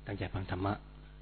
ตั้งใจฟังธรรมะ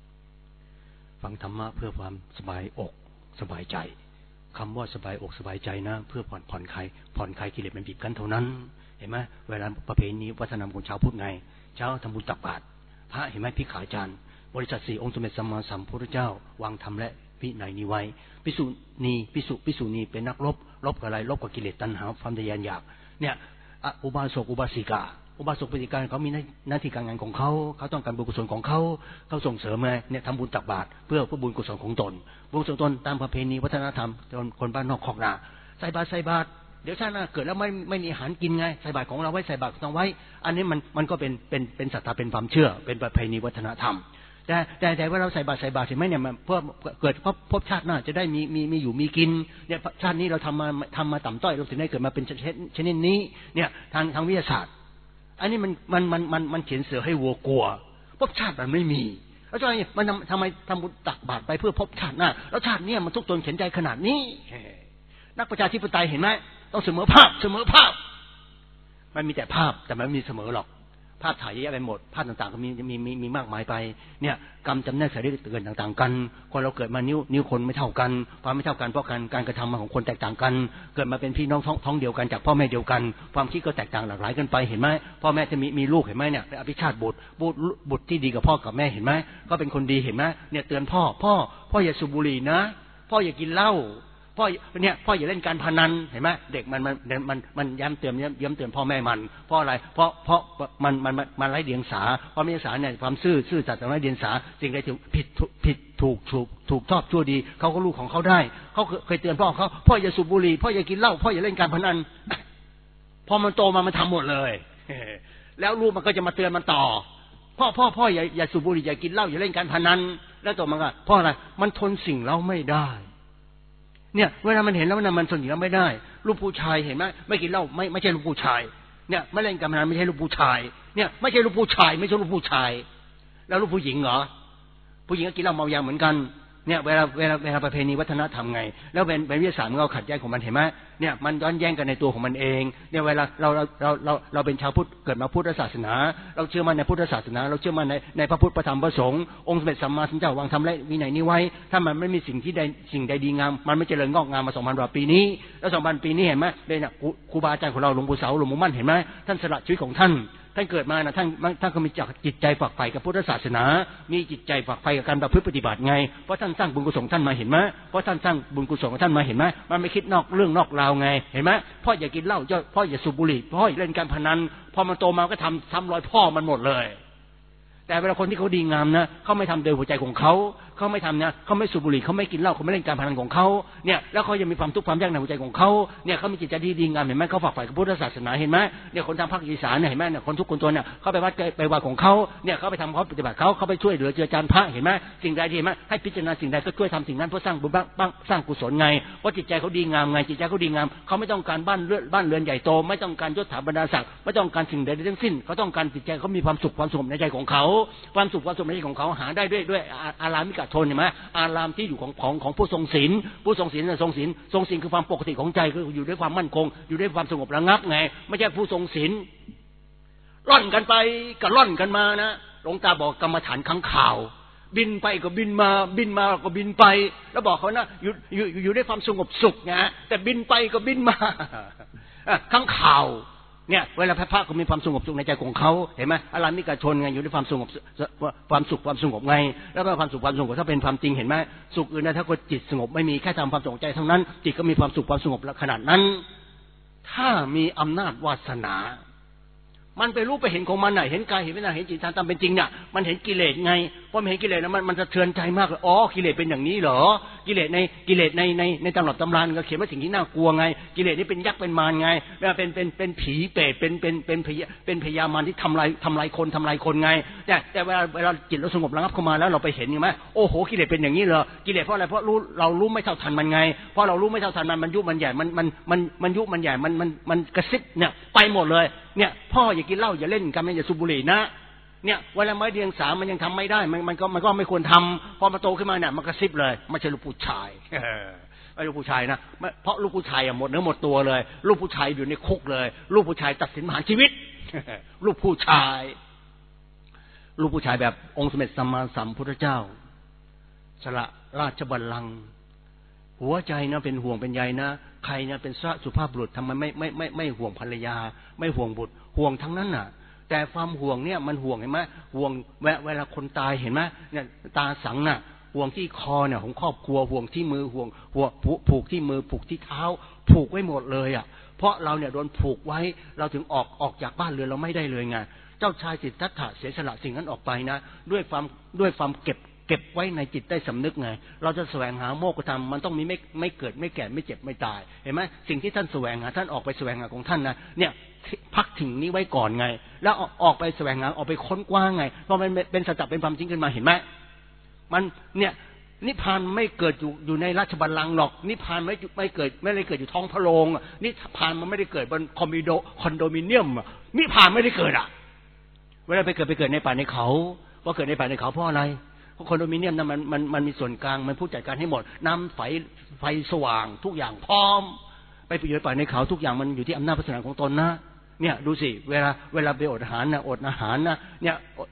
เพื่อความสบายอกสบายใจคำว่าสบายอกสบายใจนะเพื่อผ่อนคลายกิเลสมันบีบกันเท่านั้นเห็นไหมเวลาประเพณีวัฒนธรรมของชาวพุทธไงเช้าทำบุญตักบาตรพระเห็นไหมพิขาจารย์บริษัท4องค์สมเด็จสัมมาสัมพุทธเจ้าวางธรรมและวินัยนี้ไว้ภิกษุณีเป็นนักรบกับอะไรรบกับกิเลสตัณหาความทะยานอยากเนี่ยอุบาสกอุบาสิกาเขามีหน้าที่การงานของเขาต้องการบุญกุศลของเขาส่งเสริมไงเนี่ยทำบุญตักบาตรเพื่อบุญกุศลของตนบุญกุศลตนตามประเพณีวัฒนธรรมคนบ้านนอกคอกนาใส่บาตรเดี๋ยวชาติหน้าเกิดแล้วไม่มีอาหารกินไงใส่บาตรของเราไว้ใส่บาตรต้องไว้อันนี้มันก็เป็นศรัทธาเป็นความเชื่อเป็นประเพณีวัฒนธรรมแต่ว่าเราใส่บาตรเห็นไหมเนี่ยเพื่อเกิดพบชาติหน้าจะได้มีอยู่มีกินเนี่ยชาตินี้เราทำมาต่ำต้อยเราถึงได้เกิดมาเป็นชนิดนี้เนี่ยทางวิทยาศาสตร์อันนี้มันเขียนเสือให้วัวกลัวพบชาติมันไม่มีแล้วทำไมทำบุญตักบาตรไปเพื่อพบชาติหน้าแล้วชาตินี้มันทุกข์ทนเข็นใจขนาดนี้นักประชาธิปไตยเห็นไหมต้องเสมอภาพมันมีแต่ภาพแต่มันไม่มีเสมอหรอกภาพถ่ายเยอะไปหมดภาพต่างๆก็มีมากมายไปเนี่ยกรรมจำแนกสายเลือดเกิดต่างๆกันคนเราเกิดมานิ้วคนไม่เท่ากันความไม่เท่ากันเพราะการกระทำของคนแตกต่างกันเกิดมาเป็นพี่น้องท้องเดียวกันจากพ่อแม่เดียวกันความคิดก็แตกต่างหลากหลายกันไปเห็นไหมพ่อแม่จะมีลูกเห็นไหมเนี่ยเป็นอภิชาติบุตรที่ดีกับพ่อกับแม่เห็นไหมก็เป็นคนดีเห็นไหมเนี่ยเตือนพ่ออย่าสูบบุหรี่นะพ่ออย่ากินเหล้าพ่ออย่าเล่นการพนันเห็นไหมเด็กมันย้ำเตือนพ่อแม่มันเพราะอะไรเพราะมันไร้เดียงสาความเดียงสาเนี่ยความซื่อสัตย์ไร้เดียงสาสิ่งใดผิดถูกชอบชั่วดีเขาก็รู้ของเขาได้เขาเคยเตือนพ่ออย่าสูบบุหรี่พ่ออย่ากินเหล้าพ่ออย่าเล่นการพนันพอมันโตมามันทำหมดเลยแล้วลูกมันก็จะมาเตือนมันต่อพ่ออย่าสูบบุหรี่อย่ากินเหล้าอย่าเล่นการพนันแล้วตัวมันก็เพราะอะไรมันทนสิ่งเล่าไม่ได้เนี่ยเวลามันเห็นแล้วมันทนอยู่แล้วไม่ได้ลูกผู้ชายเห็นไหมไม่กินเหล้าไม่ใช่ลูกผู้ชายเนี่ยไม่เล่นการพนันไม่ใช่ลูกผู้ชายเนี่ยไม่ใช่ลูกผู้ชายไม่ใช่ลูกผู้ชายแล้วลูกผู้หญิงเหรอผู้หญิงก็กินเหล้าเมายาเหมือนกันเนี่ยเวลาประเพณีวัฒนธรรมไงแล้วเป็นวิทยาศาสตร์มันเอาขัดแย้งของมันเห็นไหมเนี่ยมันย้อนแย้งกันในตัวของมันเองเนี่ยเวลาเราเป็นชาวพุทธเกิดมาพุทธศาสนาเราเชื่อมั่นในพุทธศาสนาเราเชื่อมั่นในพระพุทธพระธรรมพระสงฆ์องค์สมเด็จสัมมาสัมพุทธเจ้าวางธรรมและวินัยนี้ไว้ถ้ามันไม่มีสิ่งใดดีงามมันไม่เจริญงอกงามมา 2,000 กว่าปีนี้แล้ว 2,000 ปีนี้เห็นไหมเนี่ยครูบาอาจารย์ของเราหลวงปู่เสาหลวงปู่มั่นเห็นไหมท่านสละชีวิตของท่านเกิดมานะท่านก็มีจิตใจฝักใฝ่กับพุทธศาสนามีจิตใจฝักใฝ่กับการประพฤติปฏิบัติไงเพราะท่านสร้างบุญกุศลท่านมาเห็นไหมเพราะท่านสร้างบุญกุศลของท่านมาเห็นไหมมันไม่คิดนอกเรื่องนอกราวไงเห็นไหมพ่ออย่ากินเหล้าพ่ออย่าสูบบุหรี่พ่ออย่าเล่นการพนันพอมันโตมาก็ทำรอยพ่อมันหมดเลยแต่เวลาคนที่เขาดีงามนะเขาไม่ทำโดยหัวใจของเขาไม่ทำนะเขาไม่สูบบุหรี่เขาไม่กินเหล้าเขาไม่เล่นการพนันของเขาเนี่ยแล้วเขายังมีความทุกข์ความยากในหัวใจของเขาเนี่ยเขามีจิตใจที่ดีงามเห็นไหมเขาฝักใฝ่กับพุทธศาสนาเห็นไหมเนี่ยคนทางภาคอีสานเนี่ยเห็นไหมเนี่ยคนทุกคนตัวเนี่ยเขาไปวัดไปวาของเขาเนี่ยเขาไปทำเขาปฏิบัติเขาไปช่วยเหลือเจือจานพระเห็นไหมสิ่งใดที่เห็นไหมให้พิจารณาสิ่งใดก็ช่วยทำสิ่งนั้นเพื่อสร้างบุญบ้างสร้างกุศลไงเพราะจิตใจเขาดีงามไงจิตใจเขาดีงามเขาไม่ต้องการบ้านเรือนใหญ่โตไม่ต้องการยศถาบรรดาศักดิ์ไม่ต้องการสิ่งใดทั้งสิ้นเขาต้องการจิตใจเขามีความสุขความสงบในใจของเขาความสุขความสงบในใจของเขาหาได้ด้วยอารามิกชนเห็นไหมอารามที่อยู่ของผู้ทรงศีลทรงศีลคือความปกติของใจคืออยู่ด้วยความมั่นคงอยู่ด้วยความสงบระงับไงไม่ใช่ผู้ทรงศีลร่อนกันไปกับร่อนกันมานะหลวงตาบอกกรรมฐานข้างข่าวบินไปก็บินมาก็บินไปแล้วบอกเขานะอยู่ด้วยความสงบสุขนะแต่บินไปก็บินมาข้างข่าวเนี่ยเวลาพระก็มีความสงบสุขในใจของเขาเห็นไหมอารามิกชนไงอยู่ในความสงบความสุขความสงบไงแล้วความสุขความสงบถ้าเป็นความจริงเห็นไหมสุขอื่นนะถ้าคนจิตสงบไม่มีแค่ทำความสงบใจเท่านั้นจิตก็มีความสุขความสงบขนาดนั้นถ้ามีอำนาจวาสนามันไปรู้ไปเห็นของมันน่ะเห็นกายเห็นวิญญาณเห็นจิตตามเป็นจริงเนี่ยมันเห็นกิเลสไงพอมันเห็นกิเลสแล้วมันสะเทือนใจมากเลยอ๋อกิเลสเป็นอย่างนี้เหรอกิเลสในตำรับตำราก็เขียนว่าสิ่งที่น่ากลัวไงกิเลสนี่เป็นยักษ์เป็นมารไงเป็นผีเปรตเป็นพญามารที่ทำลายคนไงแต่เวลาจิตเราสงบระงับเข้ามาแล้วเราไปเห็นใช่ไหมโอ้โหกิเลสเป็นอย่างนี้เหรอกิเลสเพราะอะไรเพราะเรารู้ไม่เท่าทันมันไงเพราะเรารู้ไม่เท่าทันมันยุมันใหญ่มันยุมันใหญ่มันกระซิบเนี่ยไปหมดเลยเนี่ยพ่ออย่ากินเหล้าอย่าเล่นกันอย่าสูบบุหรี่นะเนี่ยเวลาไม่เดียงสามันยังทำไม่ได้มันก็ไม่ควรทำพอมาโตขึ้นมาเนี่ยมันกระซิบเลยไม่ใช่ลูกผู้ชายไม่ลูกผู้ชายนะเพราะลูกผู้ชายหมดเนื้อหมดตัวเลยลูกผู้ชายอยู่ในคุกเลยลูกผู้ชายตัดสินประหารชีวิตลูกผู้ชายลูกผู้ชายแบบองค์สมเด็จสัมมาสัมพุทธเจ้าสละราชบัลลังก์หัวใจนะเป็นห่วงเป็นใยนะใครนะเป็นสุภาพบุรุษทำไมไม่ห่วงภรรยาไม่ห่วงบุตรห่วงทั้งนั้นน่ะแต่ความห่วงเนี่ยมันห่วงเห็นไหมห่วงเวลาคนตายเห็นไหมเนี่ยตาสังน่ะห่วงที่คอเนี่ยของครอบครัวห่วงที่มือห่วงผูกที่มือผูกที่เท้าผูกไว้หมดเลยอ่ะเพราะเราเนี่ยโดนผูกไว้เราถึงออกจากบ้านเรือนเราไม่ได้เลยไงเจ้าชายสิทธัตถะเสียสละสิ่งนั้นออกไปนะด้วยความเก็บไว้ในจิตใต้สำนึกไงเราจะแสวงหาโมกขธรรมมันต้องมีไม่เกิดไม่แก่ไม่เจ็บไม่ตายเห็นไหมสิ่งที่ท่านแสวงหาท่านออกไปแสวงหาของท่านนะเนี่ยพักถิ่งนี้ไว้ก่อนไงแล้วออกไปแสวงหาออกไปค้นกว้างไงเพราะมันเป็นสัจจะเป็นความจริงขึ้นมาเห็นไหมมันเนี่ยนิพพานไม่เกิดอยู่ในราชบัลลังก์หรอกนิพพานไม่เกิดไม่ได้เกิดอยู่ท้องพระโรงนิพพานมันไม่ได้เกิดบนคอนโดมิเนียมนิพพานไม่ได้เกิดเวลาไปเกิดในป่าในเขาว่าเกิดในป่าในเขาเพราะอะไรเพราะคอนโดมิเนียมนั้นมันมีส่วนกลางมันผู้จัดการให้หมดน้ำไฟสว่างทุกอย่างพร้อมไปอยู่ในป่าในเขาทุกอย่างมันอยู่ที่อำนาจพระสนามของตนนะเนี่ยดูสิเวลาไปอดอาหารนะเนี่ย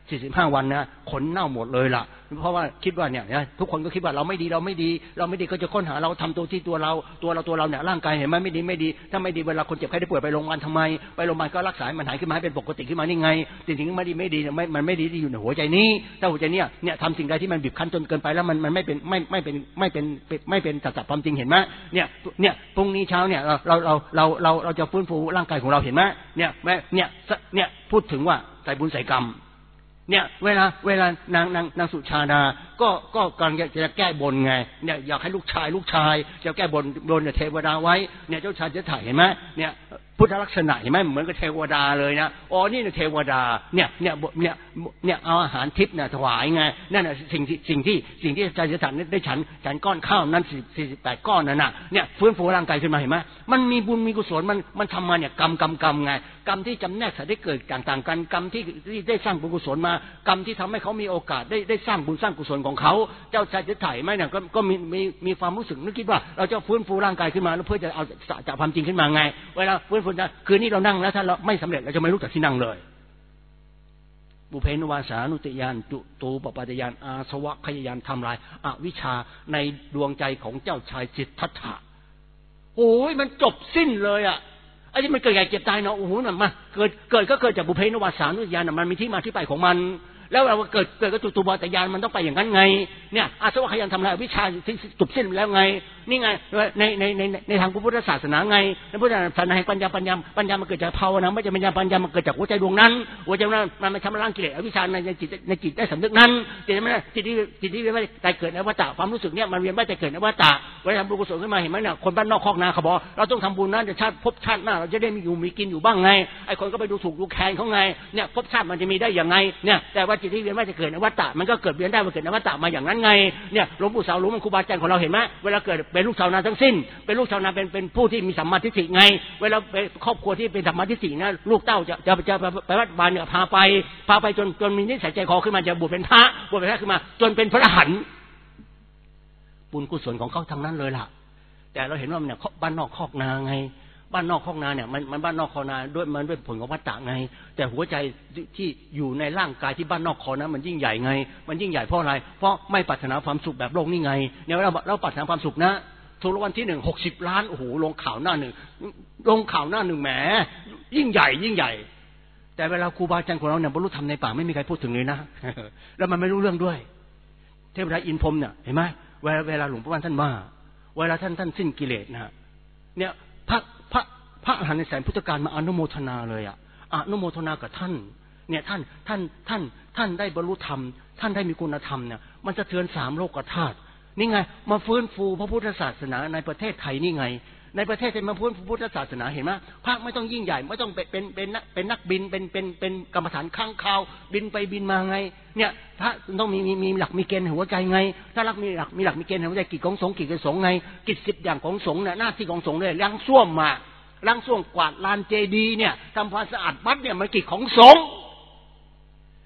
45 วันนะขนเน่าหมดเลยล่ะเพราะว่าคิดว่าเนี่ยทุกคนก็คิดว่าเราไม่ดีก็จะค้นหาเราทำตัวที่ตัวเราเนี่ยร่างกายเห็นไหมไม่ดีถ้าไม่ดีเวลาคนเจ็บไข้ได้ป่วยไปโรงพยาบาลทำไมไปโรงพยาบาลก็รักษามันหายขึ้นมาให้เป็นปกติขึ้นมานี่ไงจริงๆไม่ดีมันไม่ดีที่อยู่ในหัวใจนี้ถ้าหัวใจเนี่ยทำสิ่งใดที่มันบีบคั้นจนเกินไปแล้วมันไม่เป็นสัจธรรมความจริงเห็นไหมเนี่ยพรุ่งนี้เช้าเนี่ยเราจะฟื้นฟูร่างกายของเราเห็นไหมเนี่ยพูดถึงว่าใส่บุญใส่กรรมเนี่ยเวลานางสุชาดาก็กำลังจะแก้บนไงเนี่ยอยากให้ลูกชายจะแก้บนเทวดาไว้เนี่ยเจ้าชายจะถ่ายเห็นไหมเนี่ยพุทธลักษณะเห็นไหมเหมือนกับเทวดาเลยนะอ๋อนี่เทวดาเนี่ยเอาอาหารทิพย์เนี่ยถวายไงนั่นน่ะสิ่งที่เจ้าชายจะถ่ายได้ฉันก้อนข้าวนั้น48 ก้อนนั่นน่ะเนี่ยฟื้นฟูร่างกายขึ้นมาเห็นไหมมันมีบุญมีกุศลมันทำมาเนี่ยกรรมไงกรรมที่จำแนกสัตว์ได้เกิดต่างกันกรรมที่ได้สร้างบุญกุศลมากรรมที่ทำให้เขามีโอกาสได้สร้างบุญสร้างกุศลของเขาเจ้าชายจะถ่ายไหมเนี่ยก็มีความรู้สึกนึกคิดว่าเราจะฟื้นฟูร่างกายขึ้นมาแล้วเพื่อจะเอาสัจความจริงขึ้นมาไงเวลาฟื้นฟูคืนนี้เรานั่งแล้วถ้าเราไม่สำเร็จเราจะไม่ลุกจากที่นั่งเลยบุเพนุวาสานุติยานจุตูปปาตยานอาสวะขยานทำลายอวิชชาในดวงใจของเจ้าชายสิทธัตถะโอ้ยมันจบสิ้นเลยไอ้ที่มันเกิดแก่เจ็บตายเนาะโอ้โหมันมาเกิดก็เกิดจากบุเพนุวาสานุติยานมันมีที่มาที่ไปของมันแล้วเราเกิดก็จุตูปปาตยานมันต้องไปอย่างนั้นไงเนี่ยอาสวะขยันทำลายวิชาที่จบสิ้นแล้วไงนี่ไงในทางพุทธศาสนาไงในพุทธศาสนาแห่งปัญญามันเกิดจากภาวนาไม่ใช่ปัญญามันเกิดจากหัวใจดวงนั้นมันชำระล้างกิเลสอวิชชาในจิตได้สำนึกนั้นจิตที่ไม่ได้เกิดในวัฏฏะความรู้สึกเนี่ยมันเวียนว่ายแต่เกิดในวัฏฏะเวลาทำบุญกุศลขึ้นมาเห็นไหมเนี่ยคนบ้านนอกคอกนาเขาบอกเราต้องทำบุญนั้นจะพบชาติหน้าเราจะได้มีกินอยู่บ้างไงไอ้คนก็ไปดูถูกดูแคลนเขาไงเนี่ยพบชาติมันจะมีได้อย่างไงเนี่ยแต่ว่าจิตที่เวียนว่ายจะเกิดในวัฏฏะมันก็เกิดเวียนได้มาเกิดในวัฏฏะมาอย่างนั้นไงเนี่ยหลวงปู่เสาหลวงครูบาอาจารย์ของเราเห็นไหมเวลาเกิดเป็นลูกชาวนาทั้งสิ้นเป็นลูกชาวนาเป็นผู้ที่มีสัมมาทิฏฐิไงเวลาเป็นครอบครัวที่เป็นสัมมาทิฏฐินะลูกเต้าจะไปวัดบานเนี่ยพาไปจนมีนิสัยใจคอขึ้นมาจะบวชเป็นพระขึ้นมาจนเป็นพระอรหันต์บุญกุศลของเขาทั้งนั้นเลยล่ะแต่เราเห็นว่ามันเนี่ยบ้านนอกคอกนาไงบ้านนอกคอกนาเนี่ยมันบ้านนอกคอกนาด้วยผลของวัฏฏะไงแต่หัวใจที่อยู่ในร่างกายที่บ้านนอกคอนะมันยิ่งใหญ่ไงมันยิ่งใหญ่เพราะอะไรเพราะไม่ปรารถนาความสุขแบบโลกนี่ไงเนี่ยเราปรารถนาความสุขนะถูกรางวัลที่1 60 ล้านโอ้โหลงข่าวหน้าหนึ่งแหมยิ่งใหญ่แต่เวลาครูบาอาจารย์ของเราเนี่ยบรรลุธรรมในป่าไม่มีใครพูดถึงเลยนะ แล้วมันไม่รู้เรื่องด้วยเทพราอินพรหมเนี่ยเห็นไหมเวลาหลวงพ่อท่านว่าเวลาท่านสิ้นกิเลสนะเนี่ยพระอรหันต์ในแสนพุทธกาลมาอนุโมทนาเลยอนุโมทนากับท่านเนี่ยท่านได้บรรลุธรรมท่านได้มีคุณธรรมเนี่ยมันสะเทือน3 โลกธาตุนี่ไงมาฟื้นฟูพระพุทธศาสนาในประเทศไทยนี่ไงในประเทศไทยมาฟื้นฟูพุทธศาสนาเห็นไหมพระไม่ต้องยิ่งใหญ่ไม่ต้องเป็นนักบินเป็นกรรมฐานข้างคาวบินไปบินมาไงเนี่ยพระต้องมีหลักมีเกณฑ์หัวใจไงถ้ามีหลักมีเกณฑ์หัวใจกิจของสงฆ์ไงกิจ10 อย่างของสงฆ์เนี่ยหน้าที่ของสงฆ์เลยล้างส้วมกวาดลานเจดีย์เนี่ยทำความสะอาดวัดเนี่ยมันกิจของสงฆ์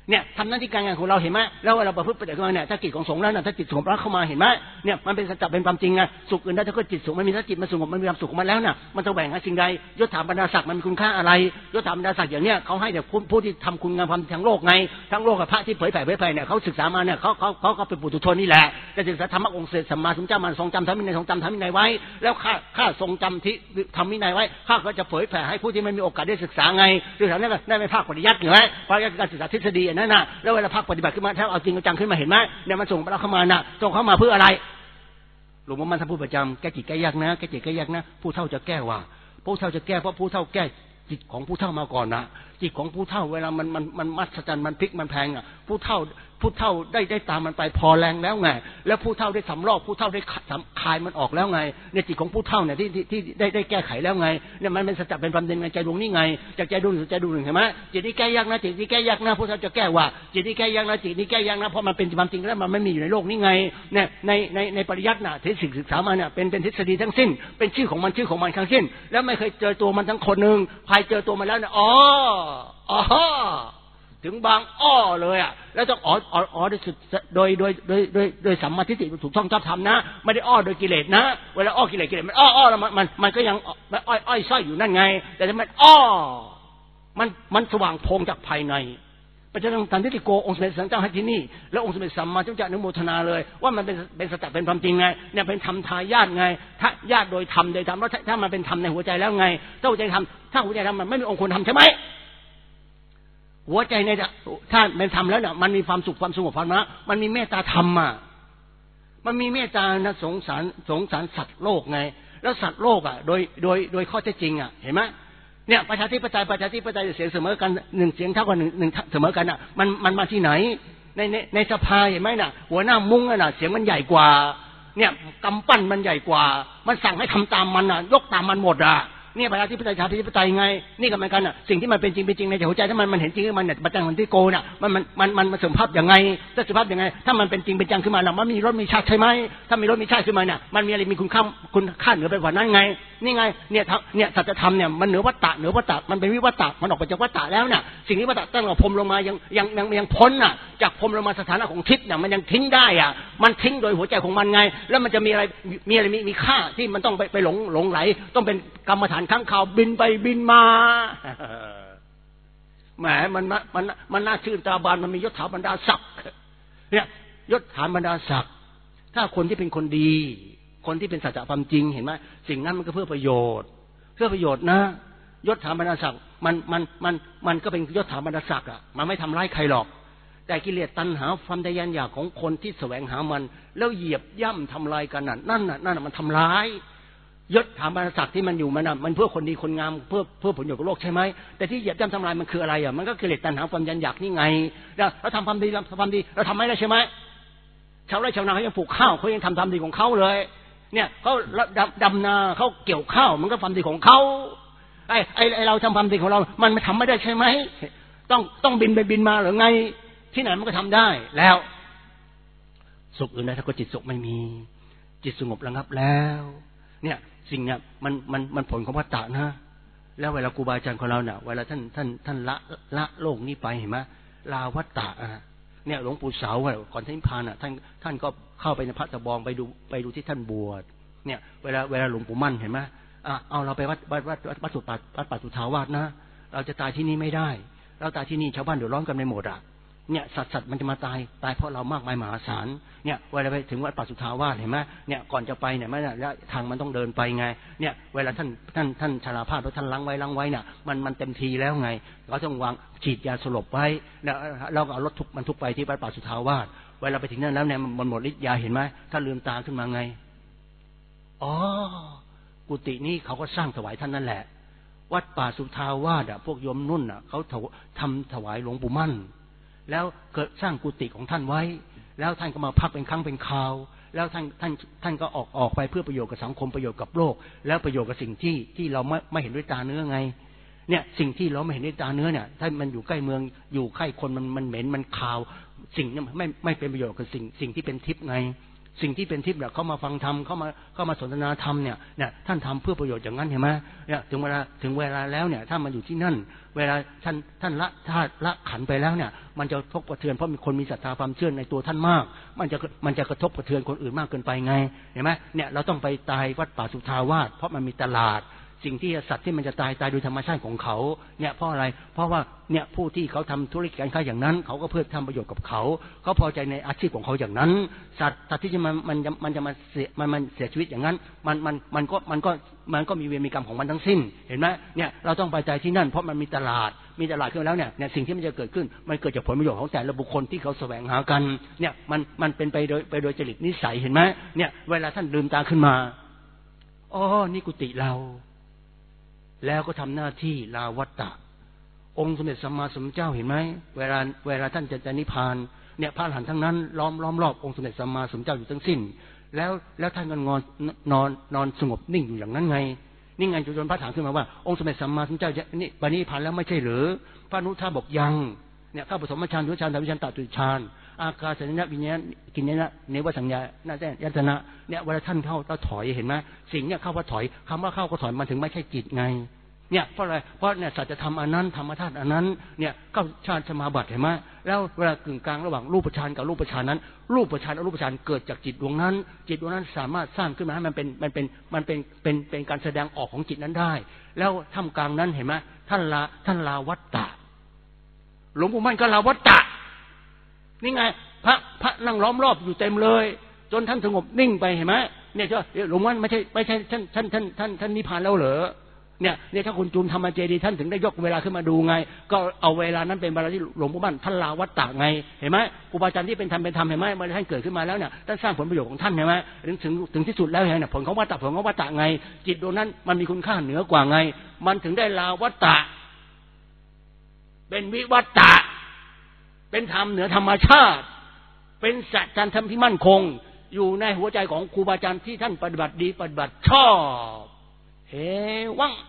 เนี่ยทำหน้าที่การงานของเราเห็นไหมแล้วเราประพฤติปฏิบัติเนี่ยถ้าจิตของสงฆ์แล้วนะถ้าจิตสงบแล้วเข้ามาเห็นไหมเนี่ยมันเป็นสัจจะเป็นความจริงไงสุขอื่นได้ถ้าเกิดจิตสงบมันมีถ้าจิตมันสงบมันมีความสุขของมันแล้วเนี่ยมันจะแหว่งหาสิ่งใดยศถาบรรดาศักดิ์มันมีคุณค่าอะไรยศถาบรรดาศักดิ์อย่างเนี้ยเขาให้แต่ผู้ที่ทำคุณงามความทั้งโลกไงทั้งโลกกับพระที่เผยแผ่เนี่ยเขาศึกษามาเนี่ยเขาก็เป็นปุถุชนนี่แหละแต่ศึกษาธรรมะองค์เสด็จสัมมาสัมพุทธเจ้ามันทรงจำธรรมวินัยทรงจำธรรมวินัยไว้แล้วข้าทรงจำที่ธรรมวินัยไว้ข้าก็จะเผยแผ่ให้ผู้ที่ไม่มีโอกาสได้ศึกษาไงศึกษาเนี่ยได้ไม่ภาคปริยัติอยู่ไหมภาคการศึกษาทฤษฎีนั่นน่ะแล้วเวลาภาคปฏิบัติขึ้นมาถ้าเอาจริงเอาจังขึ้นมาเห็นไหมเนี่ยมันส่งเราเข้ามาน่ะส่งเข้ามาเพื่ออะไรหลวงพ่อมันท่านพูดประจำแก้จิตแก้ยากนะแก้จิตแก้ยากนะผู้เฒ่าจะแก้ว่าผู้เฒ่าจะแก้เพราะผู้เฒ่าแก้จิตของผู้เฒ่ามาก่อนนะจิตของผู้เฒ่าเวลามันมัศจรรย์มันพลิกมันแพงอ่ะผู้เฒ่าได้ตามมันไปพอแรงแล้วไงแล้วผู้เฒ่าได้สำรอกผู้เฒ่าได้คายมันออกแล้วไงเนี่ยจิตของผู้เฒ่าเนี่ยที่ได้แก้ไขแล้วไงเนี่ยมันเป็นสัจจะเป็นความจริงไงใจดวงนี่ไงจากใจดวงใจดวงเห็นไหมจิตนี้แก้ยากนะจิตนี้แก้ยากนะผู้เฒ่าจะแก้ว่าจิตนี้แก้ยากนะจิตนี้แก้ยากนะเพราะมันเป็นความจริงแล้วมันไม่มีอยู่ในโลกนี้ไงเนี่ยในปริยัติน่ะที่ศึกษามาเนี่ยเป็นทฤษฎีทั้งสิ้นเป็นชื่อของมันทั้งสิ้นแล้วไม่เคยเจอตัวมันทั้งคนนึงใครเจอตัวมันแล้วเนี่ยอ๋อถึงบางอ้อเลยอ่ะแล้วต้องอ๋อโดยสัมมาทิฏฐิถูกต้องชอบธรรมนะไม่ได้อ้อโดยกิเลสนะเวลาอ้อกิเลสมันอ้อแล้วมันก็ยังอ้อยส้อยอยู่นั่นไงแต่ถ้ามันอ้อมันสว่างโพงจากภายในพระเจ้าทันทิฏฐิโกองค์สมเด็จสังฆเจ้าให้ที่นี่แล้วองค์สมเด็จสัมมาสัมพุทธเจ้าอนุโมทนาเลยว่ามันเป็นสัจจะเป็นความจริงไงเนี่ยเป็นธรรมทายาทไงถ้าญาติโดยธรรมแล้วถ้ามันเป็นธรรมในหัวใจแล้วไงถ้าหัวใจธรรมมันไม่มีองค์คนทำใช่ไหมหัวใจในถ้าเป็นธรรมแล้วเนี่ยมันมีความสุขความสงบความนะมันมีเมตตาธรรมอ่ะมันมีเมตตานะสงสารสัตว์โลกไงแล้วสัตว์โลกอ่ะโดยข้อเท็จจริงอ่ะเห็นไหมเนี่ยประชาธิปไตยเสียงเสมอกัน1เสียงเท่ากับ1เสมอกันอ่ะมันมาที่ไหนในสภาเห็นไหมน่ะหัวหน้ามุ้งน่ะเสียงมันใหญ่กว่าเนี่ยกำปั้นมันใหญ่กว่ามันสั่งให้ทำตามมันน่ะยกตามมันหมดอ่ะเนี่ยประชาธิปไตยไงนี่ก็เหมือนกันน่ะสิ่งที่มันเป็นจริงในหัวใจถ้ามันเห็นจริงมันเนี่ยประจังมันที่โกน่ะมันสมภาพยังไงถ้าสมภาพยังไงถ้ามันเป็นจริงเป็นจังขึ้นมาน่ะมันมีรสมีชาติใช่ไหมถ้ามีรสมีชาติขึ้นมาเนี่ยมันมีอะไรมีคุณค่าเหนือไปกว่านั้นไงนี่ไงเนี่ยสัจธรรมเนี่ยมันเหนือวัฏฏะมันเป็นวิวัฏฏะมันออกไปจากวัฏฏะแล้วน่ะสิ่งนี้วัฏฏะตั้งแต่พรหมลงมายังพ้นน่ะจากพรหมลงมาสถานะของทิพย์เนี่ยมันยังทิ้งได้อ่ะมันทิ้งโดยหัวใจของมันไงแล้วมันจะมีอะไรมีค่าที่มันต้องไปหลงไหลต้องเป็นกรรมฐานข้างข่าวบินไปบินมาแหมมันน่าชื่นตาบานมันมียศถาบรรดาศักดิ์เนี่ยยศถาบรรดาศักดิ์ถ้าคนที่เป็นคนดีคนที่เป็นสัจจะความจริงเห็นไหมสิ่งนั้นมันก็เพื่อประโยชน์นะยศถาบรรดาศักดิ์มันก็เป็นยศถาบรรดาศักดิ์อ่ะมันไม่ทำร้ายใครหรอกแต่กิเลสตัณหาความทะยานอยากของคนที่แสวงหามันแล้วเหยียบย่ำทำลายกันนั่นมันทำร้ายยศถาบรรดาศักดิ์ที่มันอยู่มันเพื่อคนดีคนงามเพื่อผลประโยชน์กับโลกใช่ไหมแต่ที่เหยียบย่ำทำลายมันคืออะไรอ่ะมันก็กิเลสตัณหาความทะยานอยากนี่ไงเราทำความดีเราทำไม่ได้ใช่ไหมชาวไร่ชาวนาเขายังปลูกข้าวเขายังทำดีของเขาเลยเนี่ยเขาดำนาเขาเกี่ยวข้าวมันก็ความดีของเขาไอเราทำความดีของเรามันทำไม่ได้ใช่ไหมต้องบินไปบินมาหรือไงที่ไหนมันก็ทำได้แล้วสุขอื่นใดถ้าก็จิตสุขไม่มีจิตสงบระงับแล้วเนี่ยสิ่งเนี่ยมันผลของวัฏฏะนะแล้วเวลาครูบาอาจารย์ของเราเนี่ยเวลาท่านละโลกนี้ไปเห็นไหมลาวัฏฏะเนี่ยหลวงปู่เสาก่อนท่านนิพพานท่านก็เข้าไปในพระตะบองไปดูที่ท่านบวชเนี่ยเวลาหลวงปู่มั่นเห็นไหมเอาเราไปวัดปัจจุทาวาสนะเราจะตายที่นี่ไม่ได้เราตายที่นี่ชาวบ้านเดือดร้อนกันไปหมดอ่ะเนี่ยสัตว์มันจะมาตายเพราะเรามากมายมหาศาลเนี่ยเวลาไปถึงวัดปัจจุทาวาสเห็นไหมเนี่ยก่อนจะไปเนี่ยแล้วทางมันต้องเดินไปไงเนี่ยเวลาท่านชราภาพแล้วท่านล้างไว้เนี่ยมันเต็มทีแล้วไงเราต้องวางฉีดยาสลบไว้แล้วเราก็เอารถบรรทุกไปที่วัดปัจจุทาวาสเวลาไปถึงนั่นแล้วเนี่ยมันหมดฤทธิ์ยาเห็นไหมถ้าลืมตาขึ้นมาไงอ๋อกุฏินี้เขาก็สร้างถวายท่านนั่นแหละวัดป่าสุทาวาสพวกโยมนุ่นเขาทำถวายหลวงปู่มั่นแล้วเกิดสร้างกุฏิของท่านไว้แล้วท่านก็มาพักเป็นครั้งเป็นคราวแล้วท่านก็ออกไปเพื่อประโยชน์กับสังคมประโยชน์กับโลกแล้วประโยชน์กับสิ่งที่เราไม่เห็นด้วยตาเนื้อไงเนี่ยสิ่งที่เราไม่เห็นด้วยตาเนื้อเนี่ยถ้ามันอยู่ใกล้เมืองอยู่ใกล้คนมันเหม็นมันคาวสิ่งนี้ไม่เป็นประโยชน์กับสิ่งที่เป็นทิพย์ไงสิ่งที่เป็นทิพย์เนี่ยเขามาฟังธรรมเข้ามาสนทนาธรรมเนี่ยท่านทำเพื่อประโยชน์อย่างนั้นเห็นไหมเนี่ยถึงเวลาแล้วเนี่ยถ้ามันอยู่ที่นั่นเวลาท่านละขันไปแล้วเนี่ยมันจะกระทบกระเทือนเพราะมีคนมีศรัทธาความเชื่อในตัวท่านมากมันจะกระทบกระเทือนคนอื่นมากเกินไปไงเห็นไหมเนี่ยเราต้องไปตายวัดป่าสุทธาวาสเพราะมันมีตลาดสิ่งที่สัตว์ที่มันจะตายโดยธรรมชาติของเขาเนี่ยเพราะอะไรเพราะว่าเนี่ยผู้ที่เขาทำธุรกิจการค้าอย่างนั้นเขาก็เพื่อทำประโยชน์กับเขาพอใจในอาชีพของเขาอย่างนั้นสัตว์ที่จะมันจะมาเสียชีวิตอย่างนั้นมันก็มีเวรมีกรรมของมันทั้งสิ้นเห็นไหมเนี่ยเราต้องไปใจที่นั่นเพราะมันมีตลาดขึ้นแล้วเนี่ยสิ่งที่มันจะเกิดขึ้นมันเกิดจากผลประโยชน์ของแต่ละบุคคลที่เขาแสวงหากันเนี่ยมันเป็นไปโดยจริตนิสัยเห็นไหมเนี่ยเวลาท่านลืมตาขึ้นมาอ๋อนี่กุฏิเราแล้วก็ทำหน้าที่ลาวัตตะองค์สมเด็จสัมมาสัมพุทธเจ้าเห็นไหมเวลาท่านจะนิพพานเนี่ยพระอรหันต์ทั้งนั้นล้อมรอบองค์สมเด็จสัมมาสัมพุทธเจ้าอยู่ทั้งสิ้นแล้วท่านก็นอนสงบนิ่งอยู่อย่างนั้นไงนี่ไงจนพระถามขึ้นมาว่าองค์สมเด็จสัมมาสัมพุทธเจ้านี่ปณิพพานแล้วไม่ใช่หรือพระอนุท่าบอกยังเนี่ยข้าปฐมฌานทุติยฌานธรรมฌานตตุฌานอากาศสัญญาวิญญาณกิญญะเนวสัญญานาแท้ยัตนะเนี่ยเวลาท่านเข้าแล้วถอยเห็นไหมสิ่งเนี่ยเข้าว่าถอยคำว่าเข้าก็ถอยมันถึงไม่ใช่จิตไงเนี่ยเพราะอะไรเพราะเนี่ยสัจธรรมอันนั้นธรรมธาตุอันนั้นเนี่ยเข้าฌานสมาบัติเห็นไหมแล้วเวลากึ่งกลางระหว่างรูปฌานกับรูปฌานนั้นรูปฌานอรูปฌานเกิดจากจิตดวงนั้นจิตดวงนั้นสามารถสร้างขึ้นมาให้มันเป็นการแสดงออกของจิตนั้นได้แล้วท่ามกลางนั้นเห็นไหมท่านลาวัตตะหลวงปู่มั่นก็ลาวัตตะนี่ไงพระนั่งล้อมรอบอยู่เต็มเลยจนท่านสงบนิ่งไปเห็นไหมเนี่ยเจ้าหลวงมั่นไม่ใช่ท่านนิพพานแล้วเหรอเนี่ยถ้าคุณจูนธรรมเจดีท่านถึงได้ยกเวลาขึ้นมาดูไงก็เอาเวลานั้นเป็นเวลาที่หลวงปู่มั่นท่านลาวัตตะไงเห็นไหมครูบาอาจารย์ที่เป็นธรรมเห็นไหมเมื่อท่านเกิดขึ้นมาแล้วเนี่ยท่านสร้างผลประโยชน์ของท่านเห็นไหมถึงที่สุดแล้วเนี่ยผลของวัตตะไงจิตดวงนั้นมันมีคุณค่าเหนือกว่าไงมันถึงได้ลาวัตตะเป็นวิวัตตะเป็นธรรมเหนือธรรมชาติเป็นสัจธรรมที่มั่นคงอยู่ในหัวใจของครูบาอาจารย์ที่ท่านปฏิบัติดีปฏิบัติชอบเฮวัง